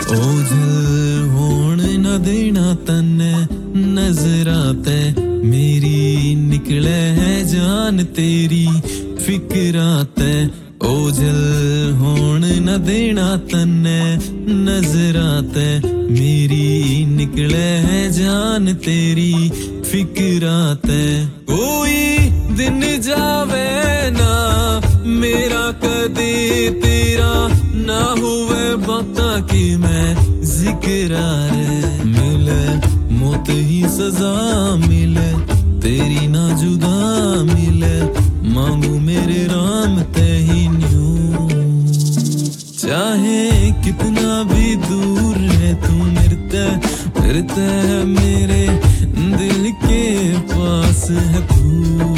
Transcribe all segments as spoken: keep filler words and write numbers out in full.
ओझल होण न देना तन्ने नजरां ते मेरी निकले है जान तेरी फिक्रां ते ओझल होण न देना तन्ने नजरां ते मेरी निकले है जान तेरी फिक्रां ते कोई दिन जावे ना मेरा कदे तेरा ना हुए बातां की मैं जिक्रार मिले मौत ही सजा मिले तेरी ना जुदा मिले मांगू मेरे राम ते ही न्यू चाहे कितना भी दूर है तू मिलता मिलता है मेरे दिल के पास है तू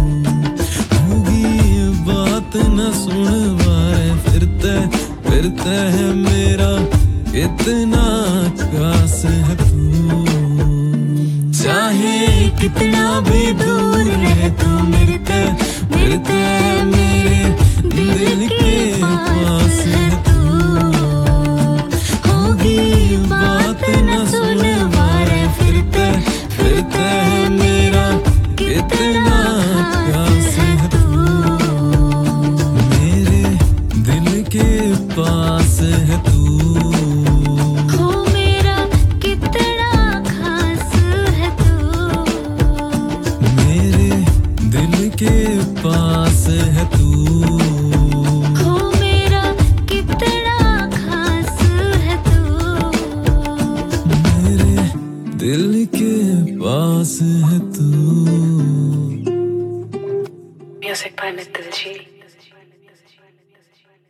होगी बात न सुन वारे फिरता फिरता है मेरा कितना खास है तू चाहे कितना भी दूर है तू मिलता मिलता है मेरे दिल के पास है तू होगी बात न सुन वारे फिरता फिरता है मेरा कितना खास है तू मेरे दिल के पास है तू हो मेरा कितना खास है तू मेरे दिल के पास है तू हो मेरा कितना खास है तू मेरे दिल के पास है तू Music by Nitin G.